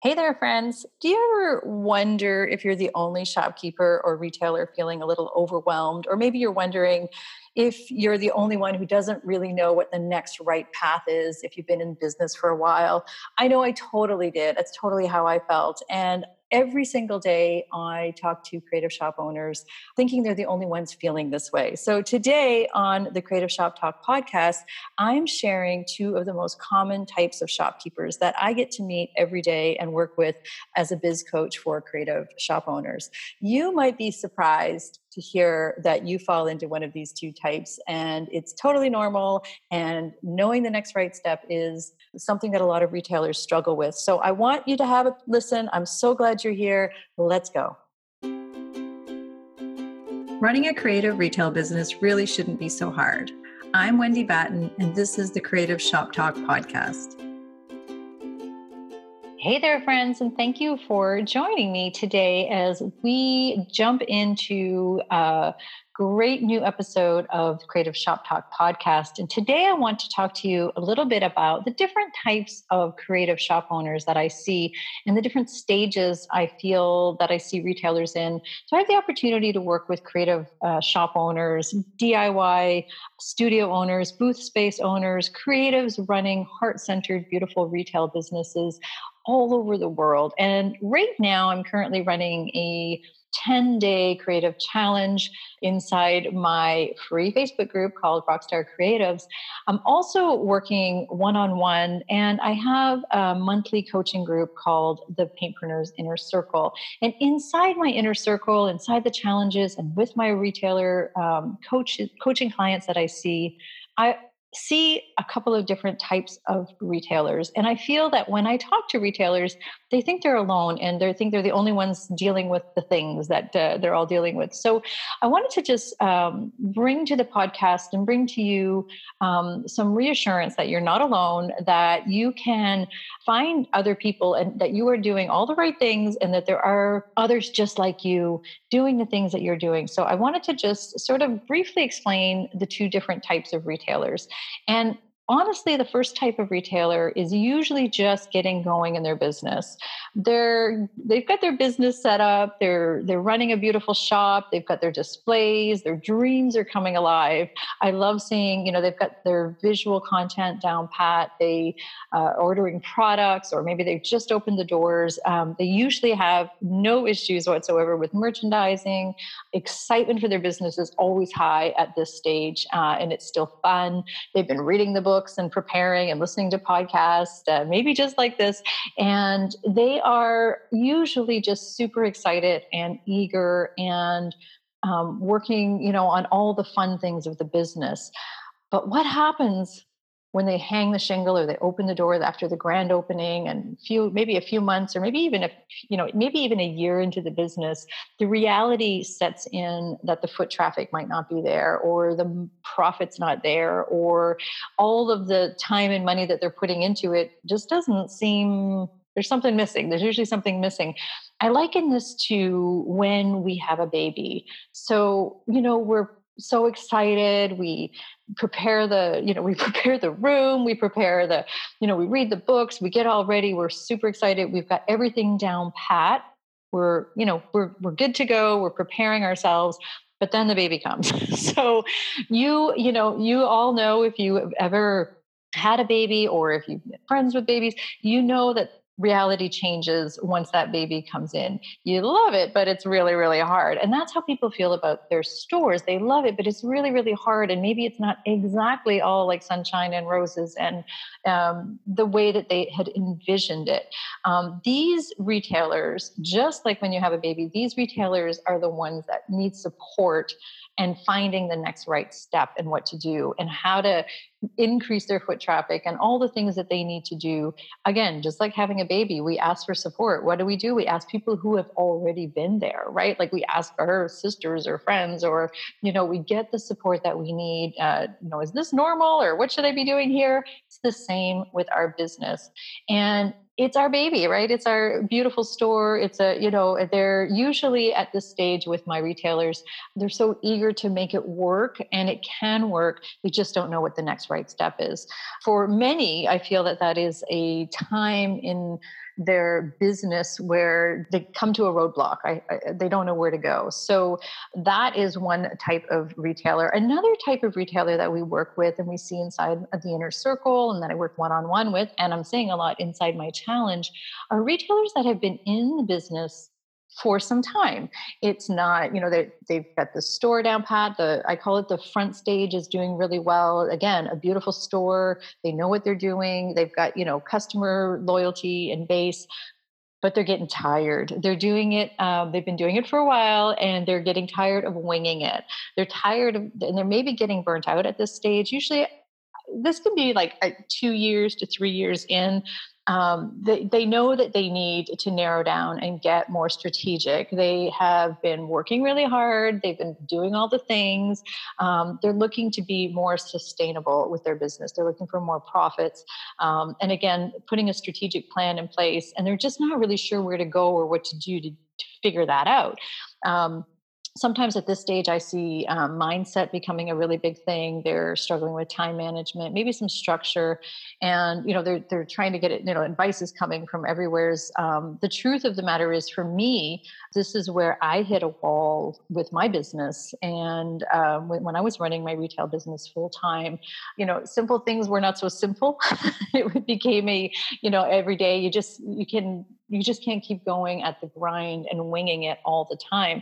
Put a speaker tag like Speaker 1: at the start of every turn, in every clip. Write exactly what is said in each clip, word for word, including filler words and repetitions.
Speaker 1: Hey there, friends. Do you ever wonder if you're the only shopkeeper or retailer feeling a little overwhelmed? Or maybe you're wondering if you're the only one who doesn't really know what the next right path is if you've been in business for a while. I know I totally did. That's totally how I felt. And every single day I talk to creative shop owners thinking they're the only ones feeling this way. So today on the Creative Shop Talk podcast, I'm sharing two of the most common types of shopkeepers that I get to meet every day and work with as a biz coach for creative shop owners. You might be surprised to hear that you fall into one of these two types, and it's totally normal. And knowing the next right step is something that a lot of retailers struggle with. So I want you to have a listen. I'm so glad you're here. Let's go. Running a creative retail business really shouldn't be so hard. I'm Wendy Batten, and this is the Creative Shop Talk podcast. Hey there, friends, and thank you for joining me today as we jump into a great new episode of Creative Shop Talk podcast. And today I want to talk to you a little bit about the different types of creative shop owners that I see and the different stages I feel that I see retailers in. So I have the opportunity to work with creative uh, shop owners, D I Y studio owners, booth space owners, creatives running heart-centered, beautiful retail businesses all over the world. And right now I'm currently running a ten-day creative challenge inside my free Facebook group called Rockstar Creatives. I'm also working one-on-one, and I have a monthly coaching group called the Paintpreneurs Inner Circle. And inside my inner circle, inside the challenges, and with my retailer um, coach, coaching clients that I see, I see a couple of different types of retailers. And I feel that when I talk to retailers, they think they're alone and they think they're the only ones dealing with the things that uh, they're all dealing with. So I wanted to just um, bring to the podcast and bring to you um, some reassurance that you're not alone, that you can find other people and that you are doing all the right things and that there are others just like you doing the things that you're doing. So I wanted to just sort of briefly explain the two different types of retailers. And honestly, the first type of retailer is usually just getting going in their business. They're they've got their business set up, they're they're running a beautiful shop, they've got their displays, their dreams are coming alive. I love seeing, you know, they've got their visual content down pat, they uh, ordering products, or maybe they've just opened the doors. Um, they usually have no issues whatsoever with merchandising. Excitement for their business is always high at this stage, uh, and it's still fun. They've been reading the books and preparing and listening to podcasts, uh, maybe just like this. And they are usually just super excited and eager and um, working, you know, on all the fun things of the business. But what happens when they hang the shingle or they open the door after the grand opening and few, maybe a few months or maybe even a, you know, maybe even a year into the business, the reality sets in that the foot traffic might not be there, or the profit's not there, or all of the time and money that they're putting into it just doesn't seem, there's something missing. There's usually something missing. I liken this to when we have a baby. So, you know, we're so excited. We prepare the, you know, we prepare the room, we prepare the, you know, we read the books, we get all ready. We're super excited. We've got everything down pat. We're, you know, we're, we're good to go. We're preparing ourselves. But then the baby comes. So you, you know, you all know, if you have ever had a baby or if you've been friends with babies, you know that reality changes once that baby comes in. You love it, but it's really, really hard. And that's how people feel about their stores. They love it, but it's really, really hard. And maybe it's not exactly all like sunshine and roses and um, the way that they had envisioned it. Um, these retailers, just like when you have a baby, these retailers are the ones that need support and finding the next right step and what to do and how to increase their foot traffic and all the things that they need to do. Again, just like having a baby, we ask for support. What do we do? We ask people who have already been there, right? Like we ask our sisters or friends, or, you know, we get the support that we need. Uh, you know, is this normal, or what should I be doing here? It's the same with our business. And it's our baby, right? It's our beautiful store. It's a, you know, they're usually at this stage with my retailers, they're so eager to make it work, and it can work. They just don't know what the next right step is. For many, I feel that that is a time in their business where they come to a roadblock. I, I, they don't know where to go. So that is one type of retailer. Another type of retailer that we work with and we see inside of the inner circle and that I work one on one with, and I'm seeing a lot inside my challenge, are retailers that have been in the business for some time. It's not, you know, they they've got the store down pat. The I call it the front stage is doing really well. Again, a beautiful store. They know what they're doing. They've got, you know, customer loyalty and base, but they're getting tired. They're doing it. Um, they've been doing it for a while, and they're getting tired of winging it. They're tired of, and they're maybe getting burnt out at this stage. Usually, this can be like uh, two years to three years in. Um, they, they know that they need to narrow down and get more strategic. They have been working really hard. They've been doing all the things. Um, they're looking to be more sustainable with their business. They're looking for more profits. Um, and again, putting a strategic plan in place, and they're just not really sure where to go or what to do to, to figure that out. Um, Sometimes at this stage, I see um, mindset becoming a really big thing. They're struggling with time management, maybe some structure, and you know they're they're trying to get it. You know, advice is coming from everywhere's. Um, the truth of the matter is, for me, this is where I hit a wall with my business. And um, when, when I was running my retail business full time, you know, simple things were not so simple. It became a, you know, every day you just you can you just can't keep going at the grind and winging it all the time.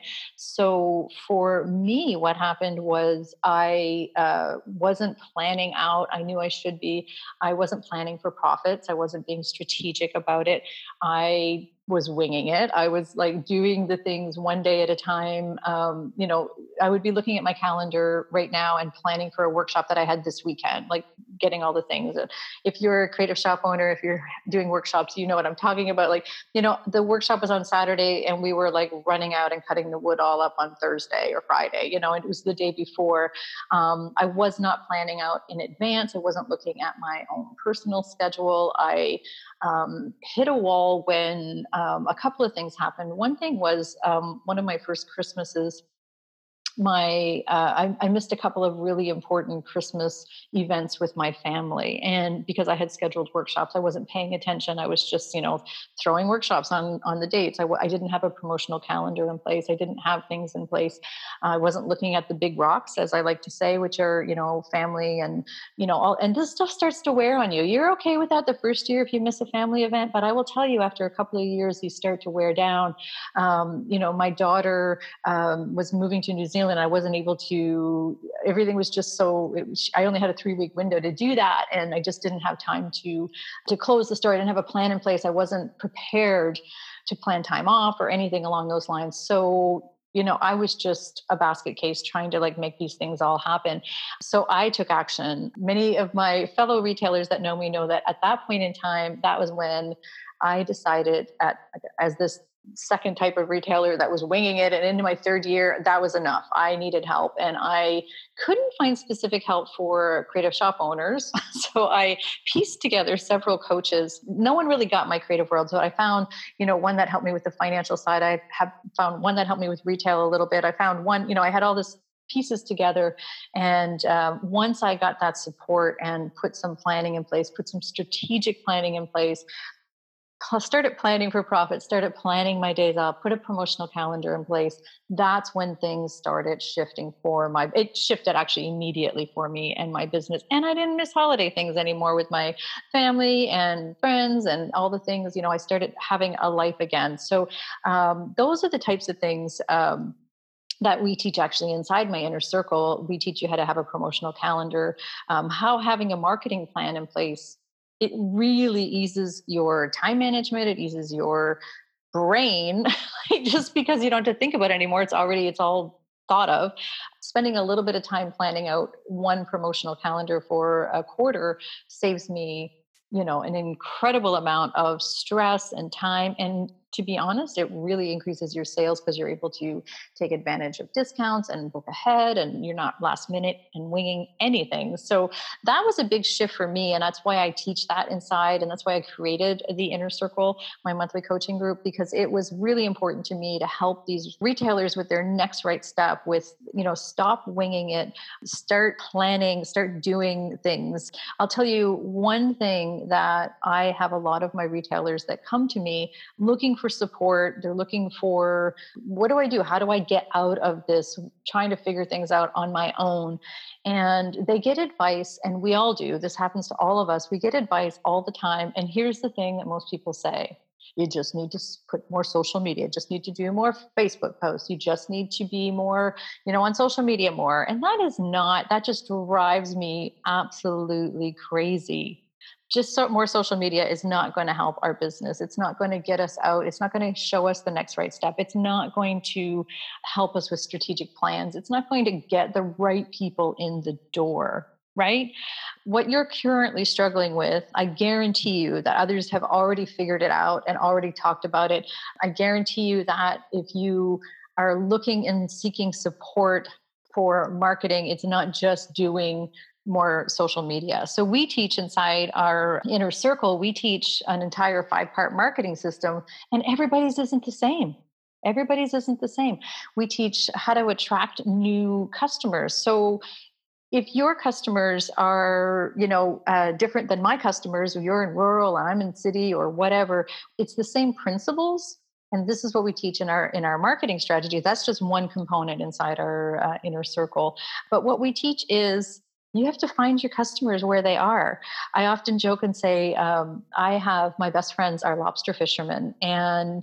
Speaker 1: So for me, what happened was I uh, wasn't planning out. I knew I should be. I wasn't planning for profits. I wasn't being strategic about it. I was winging it. I was like doing the things one day at a time. Um, you know, I would be looking at my calendar right now and planning for a workshop that I had this weekend, like getting all the things. If you're a creative shop owner, if you're doing workshops, you know what I'm talking about. Like, you know, the workshop was on Saturday and we were like running out and cutting the wood all up on Thursday or Friday, you know, and it was the day before. Um, I was not planning out in advance. I wasn't looking at my own personal schedule. I um, hit a wall when um, a couple of things happened. One thing was um, one of my first Christmases, my uh, I, I missed a couple of really important Christmas events with my family, and because I had scheduled workshops, I wasn't paying attention. I was just, you know, throwing workshops on on the dates. I w- I didn't have a promotional calendar in place. I didn't have things in place. I wasn't looking at the big rocks, as I like to say, which are, you know, family and, you know, all, and this stuff starts to wear on you. You're okay with that the first year if you miss a family event, but I will tell you, after a couple of years, you start to wear down. Um, you know, my daughter um, was moving to New Zealand. I wasn't able to, everything was just so, it was, I only had a three week window to do that. And I just didn't have time to, to close the store. I didn't have a plan in place. I wasn't prepared to plan time off or anything along those lines. So, you know, I was just a basket case trying to like make these things all happen. So I took action. Many of my fellow retailers that know me know that at that point in time, that was when I decided, at as this second type of retailer that was winging it, and into my third year, that was enough. I needed help, and I couldn't find specific help for creative shop owners. So I pieced together several coaches. No one really got my creative world. So I found, you know, one that helped me with the financial side. I have found one that helped me with retail a little bit. I found one, you know, I had all this pieces together. And um, once I got that support and put some planning in place, put some strategic planning in place, started planning for profit, started planning my days off, put a promotional calendar in place. That's when things started shifting for my, it shifted actually immediately for me and my business. And I didn't miss holiday things anymore with my family and friends and all the things, you know, I started having a life again. So um, those are the types of things um, that we teach actually inside my inner circle. We teach you how to have a promotional calendar, um, how having a marketing plan in place. It really eases your time management. It eases your brain just because you don't have to think about it anymore. It's already, it's all thought of. Spending a little bit of time planning out one promotional calendar for a quarter saves me, you know, an incredible amount of stress and time. And to be honest, it really increases your sales because you're able to take advantage of discounts and book ahead, and you're not last minute and winging anything. So that was a big shift for me. And that's why I teach that inside. And that's why I created the Inner Circle, my monthly coaching group, because it was really important to me to help these retailers with their next right step with, you know, stop winging it, start planning, start doing things. I'll tell you one thing that I have a lot of my retailers that come to me looking for support. They're looking for, what do I do? How do I get out of this, trying to figure things out on my own? And they get advice, and we all do. This happens to all of us. We get advice all the time. And here's the thing that most people say: you just need to put more social media, just need to do more Facebook posts. You just need to be more, you know, on social media more. And that is not, that just drives me absolutely crazy. Just so more social media is not going to help our business. It's not going to get us out. It's not going to show us the next right step. It's not going to help us with strategic plans. It's not going to get the right people in the door, right? What you're currently struggling with, I guarantee you that others have already figured it out and already talked about it. I guarantee you that if you are looking and seeking support for marketing, it's not just doing more social media. So we teach inside our Inner Circle, we teach an entire five part marketing system, and everybody's isn't the same. Everybody's isn't the same. We teach how to attract new customers. So if your customers are, you know, uh, different than my customers, or you're in rural and I'm in city or whatever, it's the same principles. And this is what we teach in our in our marketing strategy. That's just one component inside our uh, Inner Circle. But what we teach is you have to find your customers where they are. I often joke and say, um, I have my best friends are lobster fishermen, and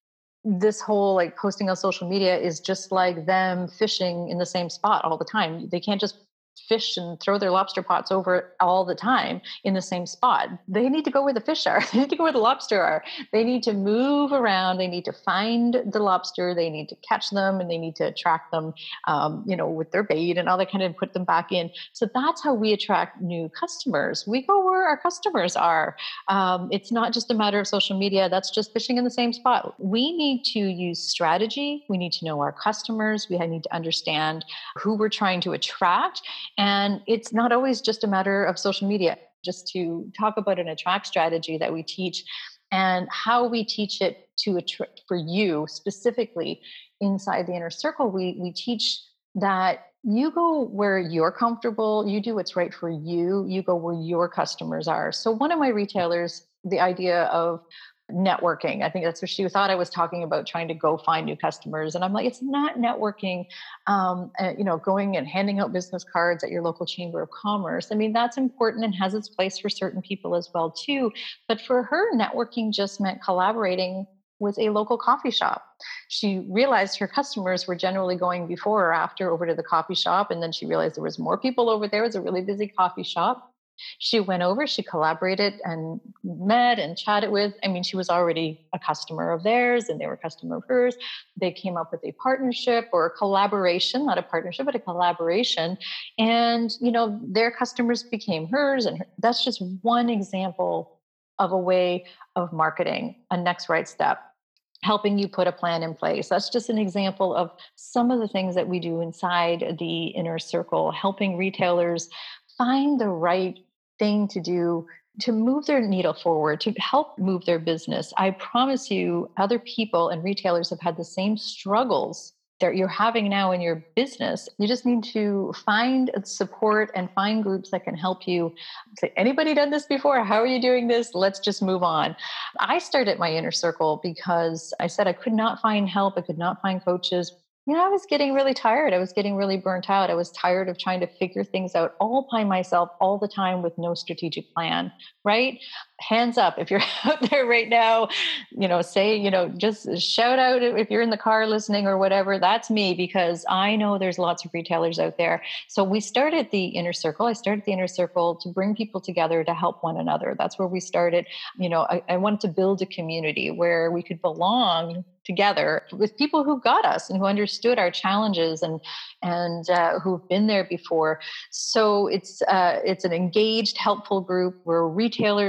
Speaker 1: this whole like posting on social media is just like them fishing in the same spot all the time. They can't just fish and throw their lobster pots over all the time in the same spot. They need to go where the fish are. They need to go where the lobster are. They need to move around. They need to find the lobster. They need to catch them, and they need to attract them, um, you know, with their bait and all that kind of put them back in. So that's how we attract new customers. We go where our customers are. Um, it's not just a matter of social media. That's just fishing in the same spot. We need to use strategy. We need to know our customers. We need to understand who we're trying to attract. And it's not always just a matter of social media. Just to talk about an attract strategy that we teach and how we teach it to attract for you specifically inside the Inner Circle, we, we teach that you go where you're comfortable, you do what's right for you, you go where your customers are. So one of my retailers, the idea of networking, I think that's what she thought I was talking about, trying to go find new customers. And I'm like, it's not networking, um, uh, you know, going and handing out business cards at your local chamber of commerce. I mean, that's important and has its place for certain people as well, too. But for her, networking just meant collaborating with a local coffee shop. She realized her customers were generally going before or after over to the coffee shop. And then she realized there was more people over there. It was a really busy coffee shop. She went over, she collaborated and met and chatted with. I mean, she was already a customer of theirs and they were a customer of hers. They came up with a partnership or a collaboration, not a partnership, but a collaboration. And, you know, their customers became hers. And her, that's just one example of a way of marketing, a next right step, helping you put a plan in place. That's just an example of some of the things that we do inside the Inner Circle, helping retailers find the right thing to do to move their needle forward, to help move their business. I promise you, other people and retailers have had the same struggles that you're having now in your business. You just need to find support and find groups that can help you. Say, anybody done this before? How are you doing this? Let's just move on. I started my Inner Circle because I said I could not find help. I could not find coaches. You know, I was getting really tired. I was getting really burnt out. I was tired of trying to figure things out all by myself all the time with no strategic plan, right? Hands up if you're out there right now, you know, say, you know, just shout out if you're in the car listening or whatever. That's me, because I know there's lots of retailers out there. So we started the Inner Circle. I started the Inner Circle to bring people together to help one another. That's where we started. You know, I, I wanted to build a community where we could belong together with people who got us and who understood our challenges and and uh, who've been there before. So it's uh, it's an engaged, helpful group. We're retailers from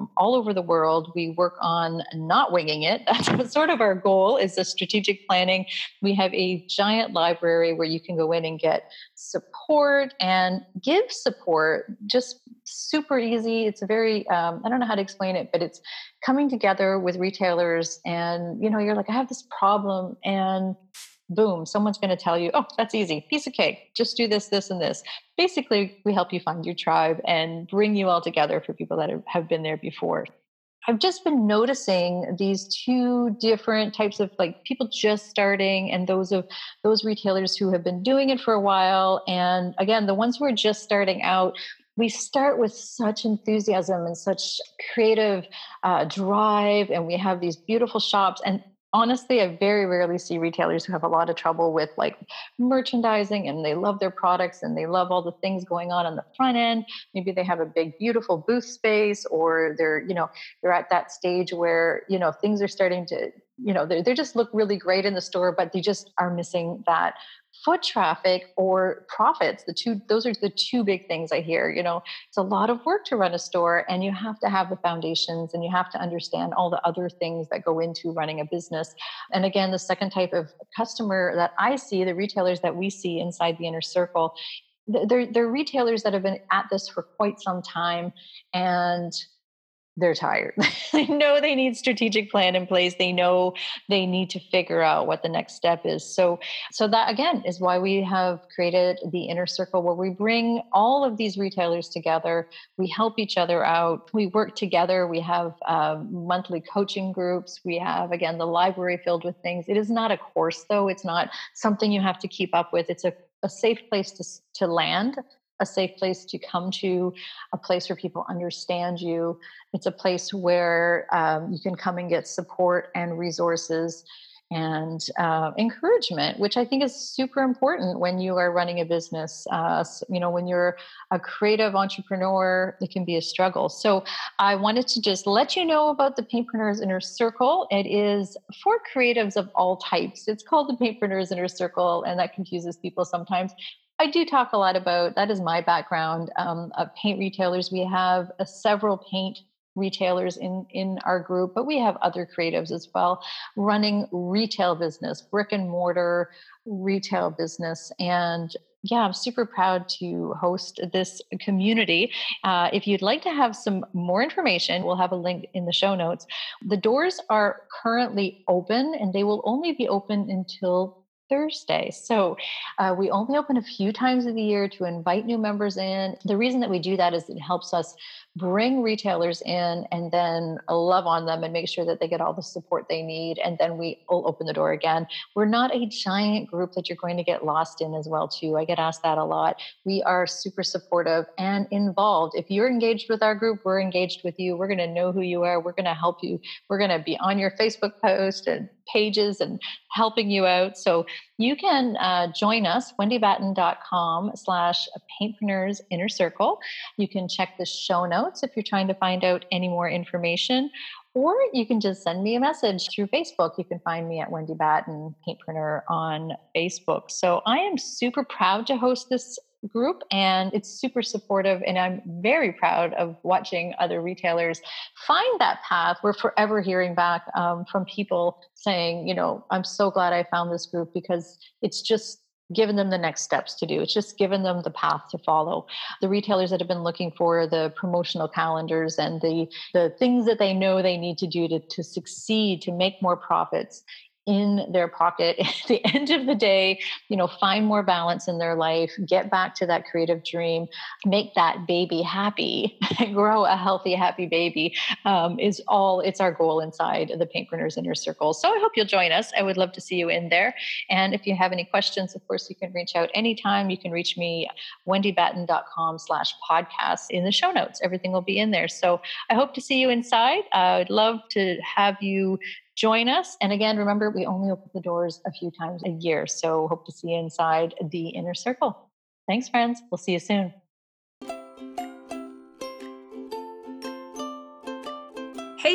Speaker 1: from all over the world. We work on not winging it. That's sort of our goal, is the strategic planning. We have a giant library where you can go in and get support and give support, just super easy. It's a very, um, I don't know how to explain it, but it's coming together with retailers, and, you know, you're like, I have this problem, and boom, someone's going to tell you, oh, that's easy, piece of cake, just do this, this, and this. Basically, we help you find your tribe and bring you all together for people that have have been there before. I've just been noticing these two different types of, like, people just starting, and those of those retailers who have been doing it for a while. And again, the ones who are just starting out, we start with such enthusiasm and such creative uh, drive, and we have these beautiful shops. And honestly, I very rarely see retailers who have a lot of trouble with, like, merchandising, and they love their products and they love all the things going on on the front end. Maybe they have a big, beautiful booth space, or they're, you know, they're at that stage where, you know, things are starting to, you know, they they just look really great in the store, but they just are missing that foot traffic or profits. The two, those are the two big things I hear. You know, it's a lot of work to run a store, and you have to have the foundations, and you have to understand all the other things that go into running a business. And again, the second type of customer that I see, the retailers that we see inside the inner circle, th- they're, they're retailers that have been at this for quite some time, and they're tired. They know they need strategic plan in place. They know they need to figure out what the next step is. So, so that again is why we have created the inner circle, where we bring all of these retailers together. We help each other out. We work together. We have um, monthly coaching groups. We have, again, the library filled with things. It is not a course, though. It's not something you have to keep up with. It's a, a safe place to, to land, a safe place to come to, a place where people understand you. It's a place where um, you can come and get support and resources and uh, encouragement, which I think is super important when you are running a business. Uh, you know, when you're a creative entrepreneur, it can be a struggle. So I wanted to just let you know about the Paintpreneurs Inner Circle. It is for creatives of all types. It's called the Paintpreneurs Inner Circle, and that confuses people sometimes. I do talk a lot about, that is my background, um, of paint retailers. We have uh, several paint retailers in in our group, but we have other creatives as well running retail business, brick and mortar retail business. And yeah, I'm super proud to host this community. Uh, if you'd like to have some more information, we'll have a link in the show notes. The doors are currently open, and they will only be open until Thursday. So uh, we only open a few times of the year to invite new members in. The reason that we do that is it helps us bring retailers in and then love on them and make sure that they get all the support they need. And then we will open the door again. We're not a giant group that you're going to get lost in as well, too. I get asked that a lot. We are super supportive and involved. If you're engaged with our group, we're engaged with you. We're going to know who you are. We're going to help you. We're going to be on your Facebook post and pages and helping you out. So you can uh, join us, wendybatten.com slash paintpreneurs inner circle. You can check the show notes if you're trying to find out any more information, or you can just send me a message through Facebook. You can find me at Wendy Batten, Paintpreneur on Facebook. So I am super proud to host this group, and it's super supportive, and I'm very proud of watching other retailers find that path. We're forever hearing back um, from people saying, you know, I'm so glad I found this group, because it's just given them the next steps to do. It's just given them the path to follow. The retailers that have been looking for the promotional calendars and the the things that they know they need to do to, to succeed, to make more profits in their pocket at the end of the day, you know, find more balance in their life, get back to that creative dream, make that baby happy, grow a healthy, happy baby, um, is all, it's our goal inside the Paintpreneurs Inner Circle. So I hope you'll join us. I would love to see you in there. And if you have any questions, of course, you can reach out anytime. You can reach me, wendybatten.com slash podcast in the show notes. Everything will be in there. So I hope to see you inside. Uh, I'd love to have you join us. And again, remember, we only open the doors a few times a year. So hope to see you inside the inner circle. Thanks, friends. We'll see you soon.
Speaker 2: Hey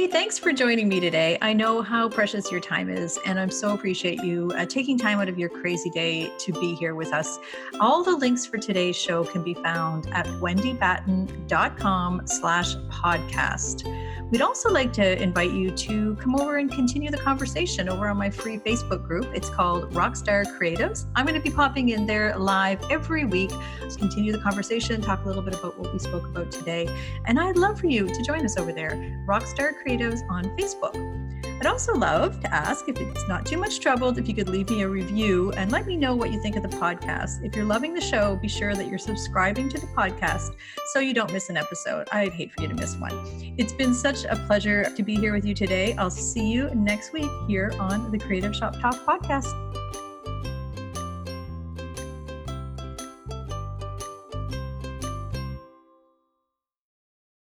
Speaker 1: Hey, thanks for joining me today. I know how precious your time is, and I'm so appreciate you uh, taking time out of your crazy day to be here with us. All the links for today's show can be found at wendybatten.com slash podcast. We'd also like to invite you to come over and continue the conversation over on my free Facebook group. It's called Rockstar Creatives. I'm going to be popping in there live every week to continue the conversation, talk a little bit about what we spoke about today. And I'd love for you to join us over there, Rockstar Creatives on Facebook. I'd also love to ask, if it's not too much trouble, if you could leave me a review and let me know what you think of the podcast. If you're loving the show, be sure that you're subscribing to the podcast so you don't miss an episode. I'd hate for you to miss one. It's been such a pleasure to be here with you today. I'll see you next week here on the Creative Shop Talk podcast.